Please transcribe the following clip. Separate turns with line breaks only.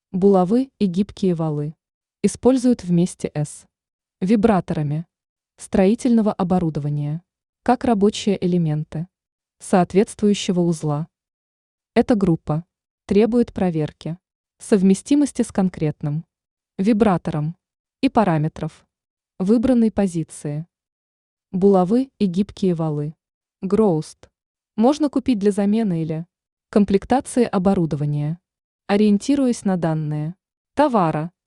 Булавы и гибкие валы. Используют вместе с вибраторами строительного оборудования, как рабочие элементы соответствующего узла. Эта группа требует проверки совместимости с конкретным вибратором и параметров выбранной позиции. Булавы и гибкие валы. Гроуст. Можно купить для замены или комплектации оборудования, ориентируясь на данные товара